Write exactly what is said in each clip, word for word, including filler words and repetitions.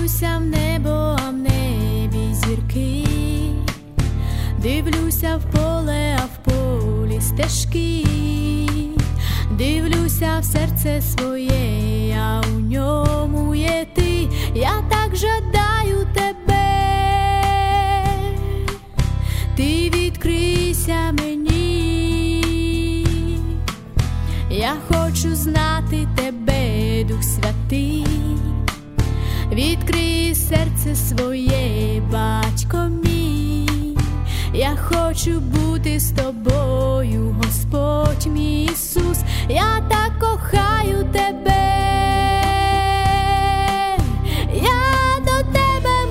Дивлюся в небо, а в небі зірки, дивлюся в поле, а в полі стежки, дивлюся в серце своє, а у ньому є ти. Я так жадаю тебе, ти відкрийся мені. Я хочу знати тебе, Дух Святий, відкрий серце своє, батько мій. Я хочу бути з тобою, Господь мій Ісус. Я так кохаю тебе, я до тебе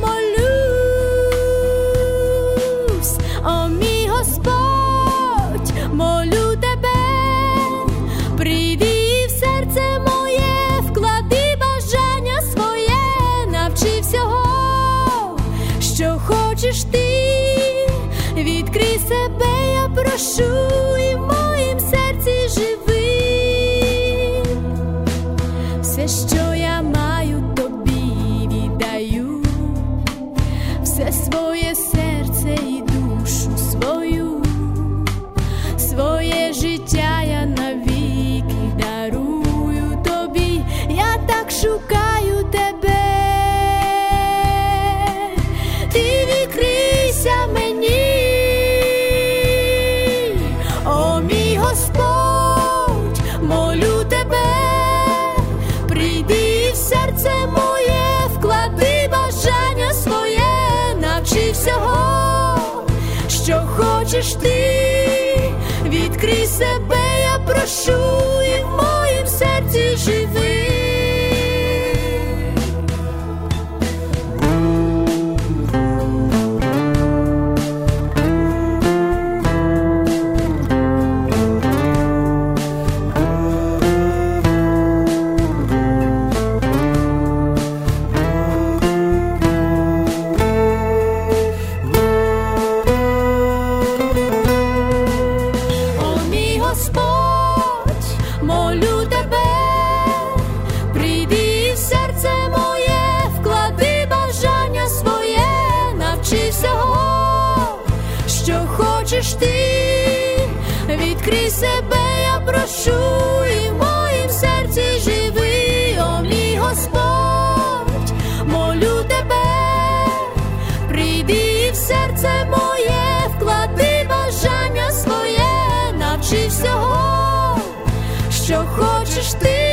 молюсь, о мій Господь, молю тебе, прийди в серце моє, вклади бажання своє, навчи всього, що хочеш ти, відкрий себе, я прошу, і в моїм серці живи. Все, що я маю, тобі віддаю, все своє серце і душу свою, своє життя я навіки дарую тобі. Я так шукаю тебе, ти відкрийся мені. О мій Господь, молю тебе, прийди в серце моє, вклади бажання своє, навчи всього, що хочеш ти, відкрий себе, я прошу, і в моїм серці живи. Молю тебе, прийди в серце моє, вклади бажання своє, навчи всього, що хочеш ти, відкрий себе, я прошу, і в моїм серці живи. О мій Господь, молю тебе, прийди в серце моє, вклади бажання своє, навчи всього, що хочеш ти,